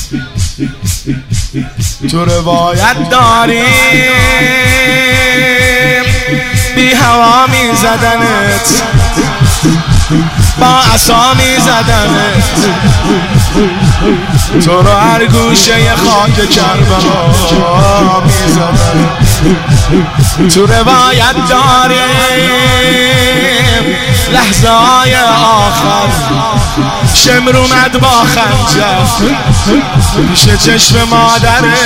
تو روایت داریم بی هوا می زدنت، با عصا می زدنت، تو رو هر گوشه خاک کربلا می زدنت. تو روایت داریم لحظه های آخر شمر اومد با خنجر پیش چشم مادره،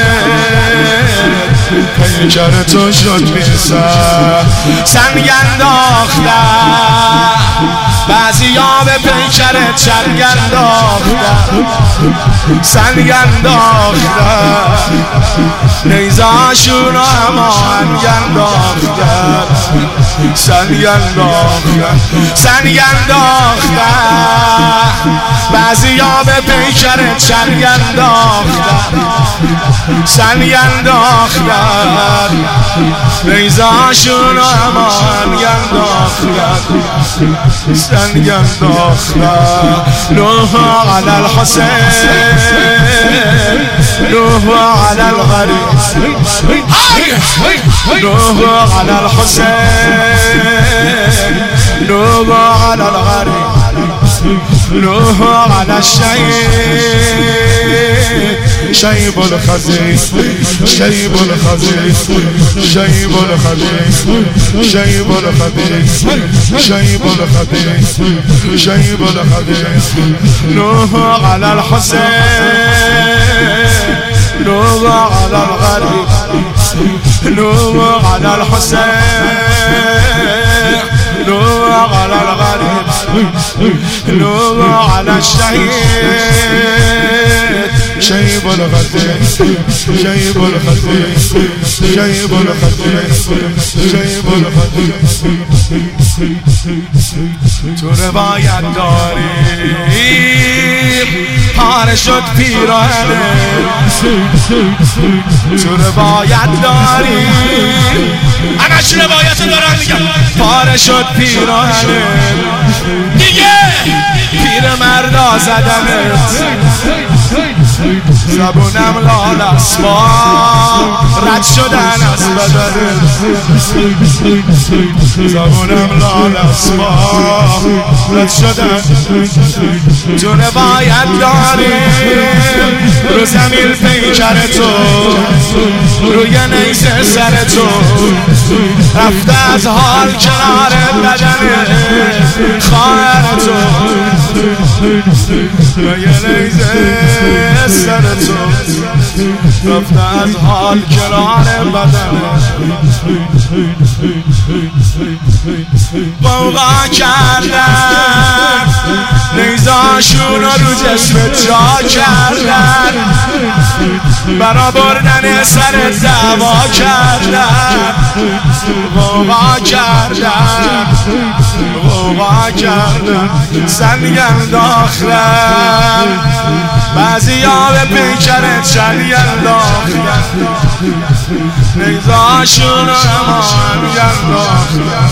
پیکر تو شد میرسن سنگ انداختن، بعضی ها به پیکرت چنگ انداختن، سنگ انداختن، نیزه‌هاشون رو هماهنگ انداختن، سنگ انداختن، سنگ انداختن، بعضی ها به پیکرت چنگ انداختن، سنگ انداختن، نیزه‌هاشون رو هماهنگ انداختن، سنگ انداختن. نوح علی الحسین، نوح علی الغریب، نوح علی الحسین، نوح علی الغریب، نوح علی الشهید، شیب الخزید، شیب الخزید، شیب الخزید، شیب الخزید، شیب الخزید، شیب الخزید. نوح علی الحسین، نوح علی الغریب، نوح علی الحسین، نوح علی الغریب، نوح علی الشهید، شیب الخزید، شیب الخزید، شیب الخزید، شیب الخزید. تو روایت داریم پاره شد پیراهنت، تو روایت داریم همش روایت دارن میگن پاره شد پیراهنت، دیگه پیر مردا زدنت، زبونم لال اسباب رد شدن از بدنت، زبونم لال اسباب رد شدن. تو روایت داریم رو زمین پیکر تو، روی نیزه سر تو، رفته از حال کنار بدن خواهر تو، روی نیزه سر تو، رفته از حال کنار بدن. قوقا کردن نیزه‌هاشون رو جسمت جا کردن، برا بردن سر دعوا کردن، قوقا کردن، قوقا کردن، سنگ انداختن، بعضی ها به پیکرت چنگ انداختن، نیزه‌هاشون رو هماهنگ انداختن،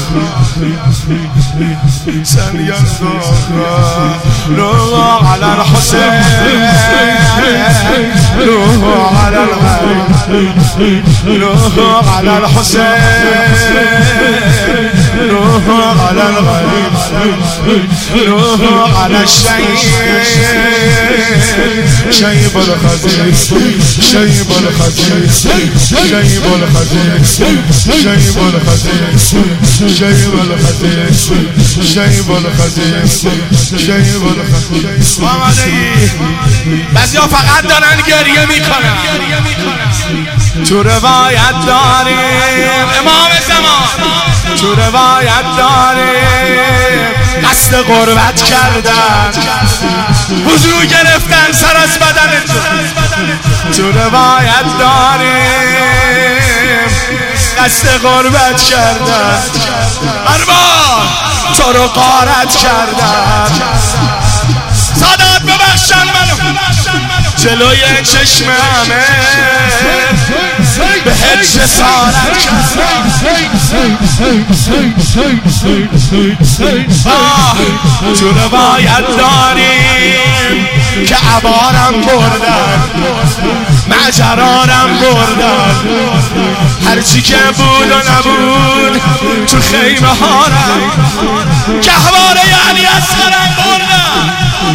سنگ انداختن. نوح علی الحسین، نوح علی الغریب، نوح علی الحسین، نوح علی الغریب، نوح علی الشهید، شیب الخزید، شیب الخزید، شیب الخزید، شیب الخزید، شیب الخزید، شیب الخزید، شیب الخزید. بعضی ها فقط دارن گریه میکنن. تو روایت داریم امام زمان، تو روایت داریم قصد غربت کردن، حضور گرفتن سر از بدن تو. تو روایت داریم قصد غربت کردن، ارباب تو رو غارت کردن، سادات ببخشن منو جلوی چشم همه به هجر سارت کردن. تو روایت داریم که عبارم بردن، مجرانم بردن، هرچی که بود و نبود تو خیمه هارم گهواره یعنی اصغرم بردن،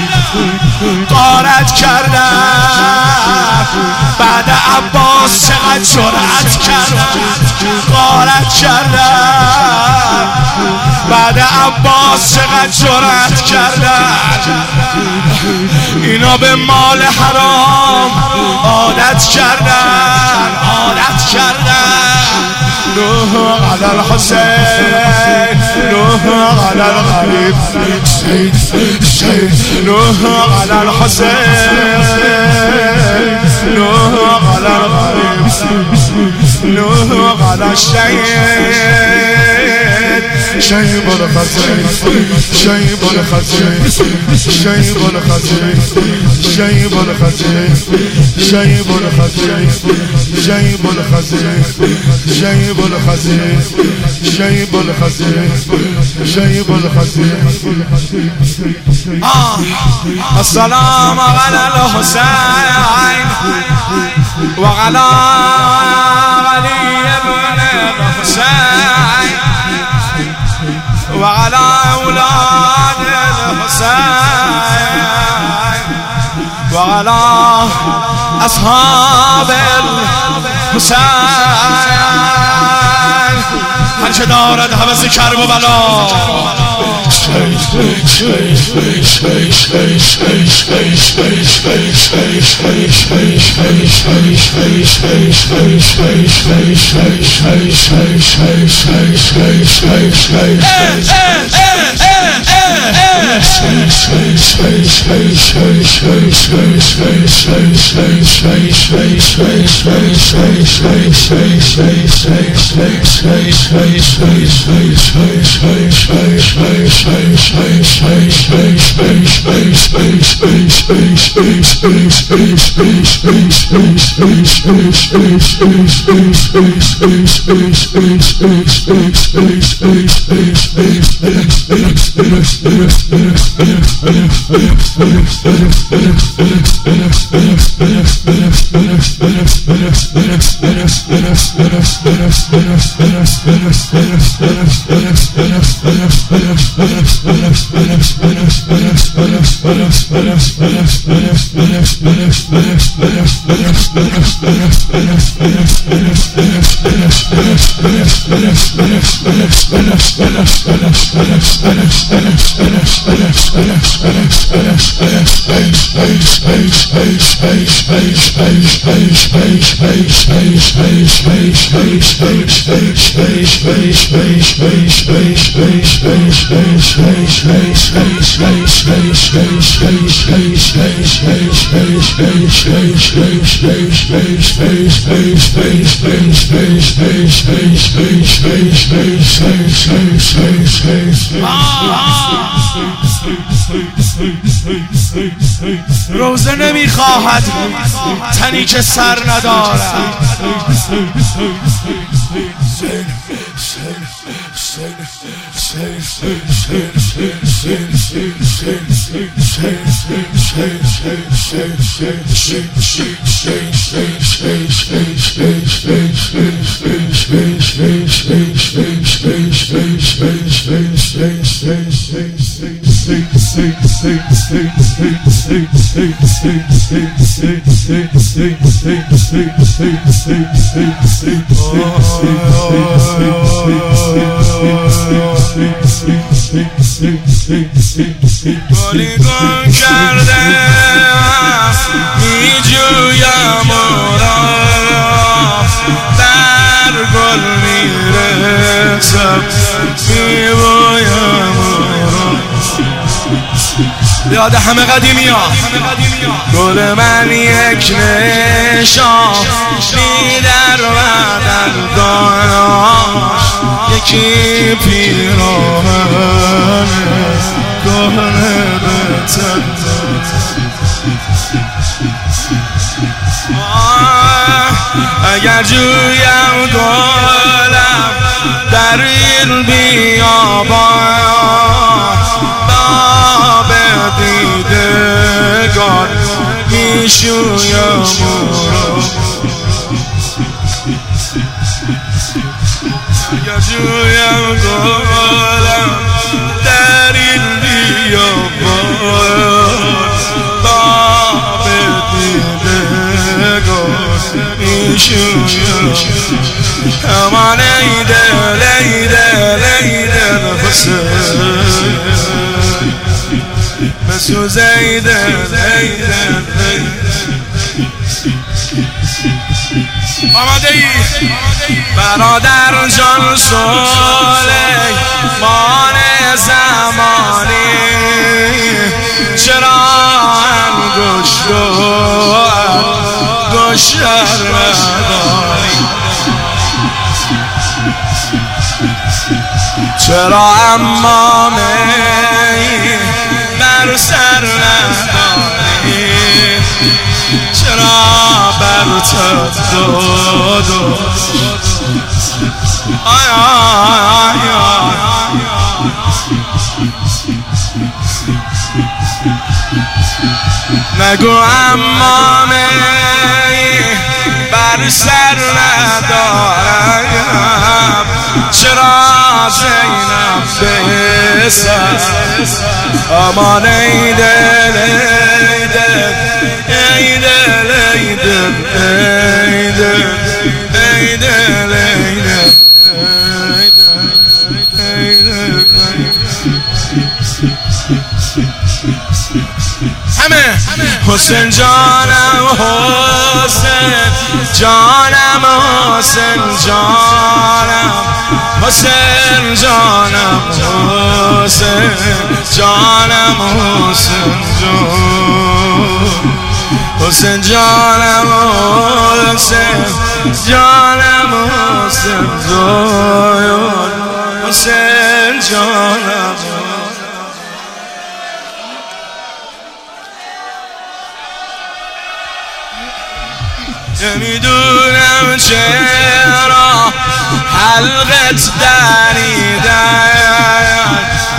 غارت کردم بعد عباس چقدر جرأت کردم، غارت کردم بعد عباس چقدر جرأت کردم، اینا به مال حرام عادت کردن، عادت کردن. نوح علی الحسین، نوح علی الغریب، نوح علی الحسین، نوح علی الغریب، نوح علی الشهید، شیب الخزین، شیب الخزین، شیب الخزین، شیب الخزین، شیب الخزین، شیب الخزین، شیب الخزین، شیب الخزین، شیب الخزین. السلام علی الحسین و علی علی ابن الحسین و علی اولاد الحسین و علی اصحاب الحسین. هر چه دارد هوس کرب و بلا، روزه نمیخواهد تنی که سر ندارد. گلی گم کرده می جویم را در گل می رسم می بایم را. یاد همه قدیمی ها گل من یک نشان می در بدن داناش یکی پیراهن کهنه به تن. اگر جویم گلم در این بیابان باب دیده دیدگان میشویم جویم گلم در این بیابان باب دیدگان میشویم امان ای دل ای دل ای دل حسین بسوز ای دل ای دل آماده ای برادر جان سلیمان زمانی چرا انگشتر نداری چرا امامه بر سر نداری چرا بر تدادو آی آی آی نگو امامه بر سر ندارم چرا زینب به سر امان ای دل ای دل ای دل ای دل ای دل ای دل ای دل همه حسین جانم حسین جانم حسین جانم حسین جانم حسین جانم حسین جان حسین جانم حسین جانم حسین جان حسین جانم نمیدونم چرا حلقت دریدن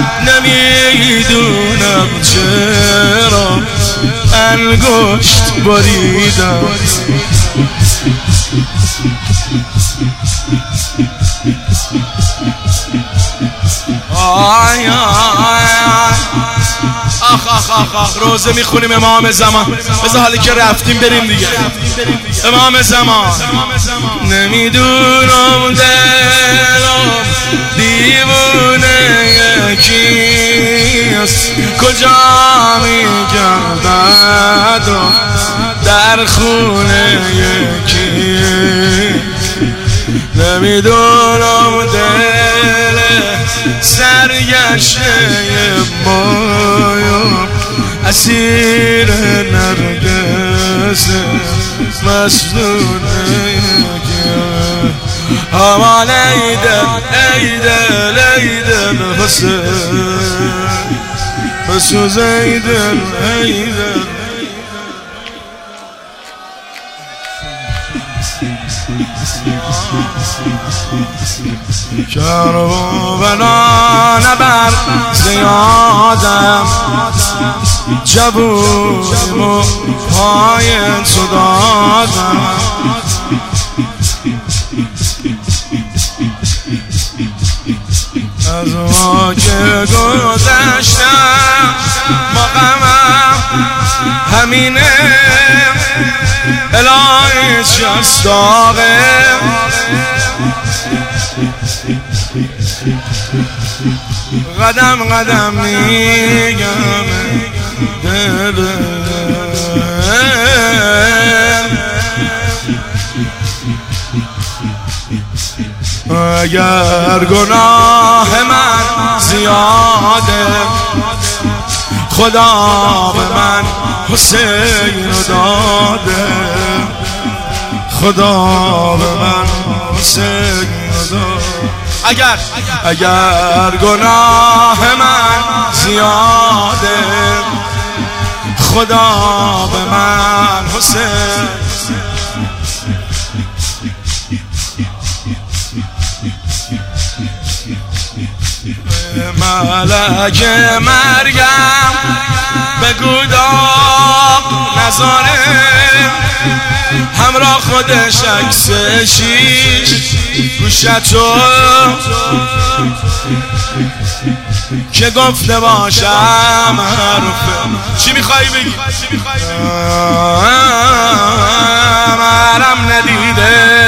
نمیدونم چرا انگشت بریدن آی آی آخ آخ آخ آخ روزه میخونیم امام زمان بذار حالی که رفتیم بریم دیگه امام زمان نمیدونم دلم دیوونه یکیست کجا میگردد در خونه یکی نمیدونم دل سرگشته مایم اسیر نرگس مسنونه امان ای دل ای دل ای دل حسین بسوز ای دل ای دل کربلا نبر زیادم جبویم و پای تو دادم از ما که گذشتم مقامم همینه الهی شستاقه قدم قدم میگم دل اگر گناه من زیاده خدا به من حسین داده خدا به من حسین داده اگر گناه من زیاده خدا به من حسین ملک مرگم بگو داغ نذاره همراه خودش عکس شیش گوشتو که گفته باشم حرفه. چی میخوایی بگی؟ مرم ندیده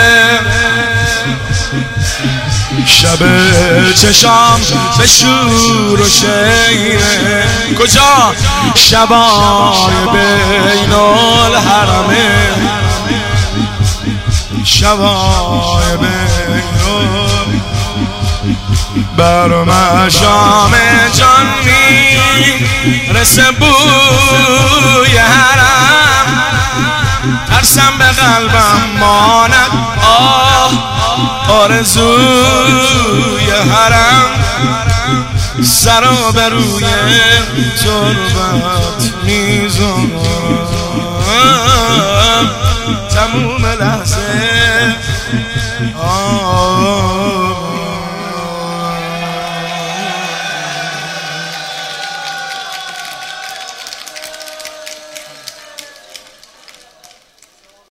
شب چشام به شور و شیره کجا؟ شبای بین الحرمه شبای بین بر مشام جان میرسه بوی حرم ترسم به قلبم ماند آرزوی حرم سرا به روی تربت میذارم تموم لحظه